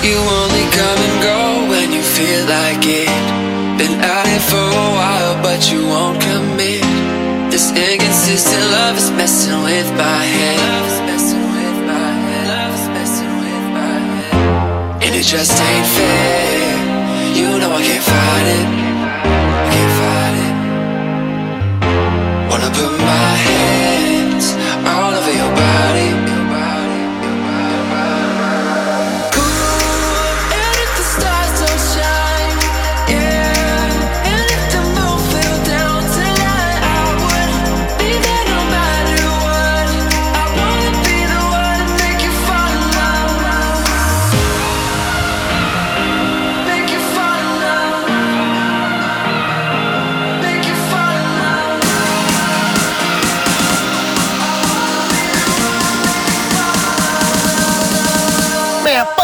You only come and go when you feel like it. Been at it for a while, but you won't commit. This inconsistent love is messing with my head. And it just ain't fair. You know I can't fight it. I can't fight it. Wanna put my hands all over your body. Man,